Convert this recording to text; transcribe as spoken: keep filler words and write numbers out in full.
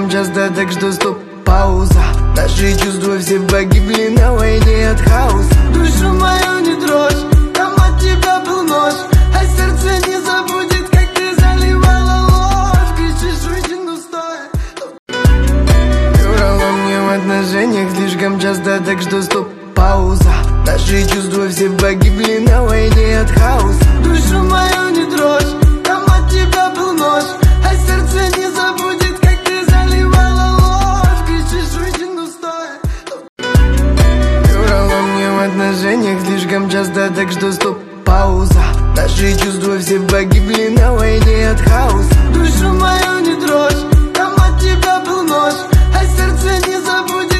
слишком часто, так что стоп, пауза. Наши чувства все погибли на войне от хаоса. Душу мою не трожь, там от тебя был нож, а сердце не забудет, как ты заливала ложь. Кричишь, уйди, ну стой. Ты врала мне в отношениях слишком часто, так что стоп, пауза. Наши чувства все погибли на войне от хаоса. Душу мою не трожь, там от тебя был нож, а сердце не забудет, как ты заливала ложь. Кричишь, уйди, ну стой. Ты врала мне в отношениях слишком часто, так что стоп, пауза. Наши чувства все погибли на войне от хаоса. Душу мою не трожь, там от тебя был нож, а сердце не забудет.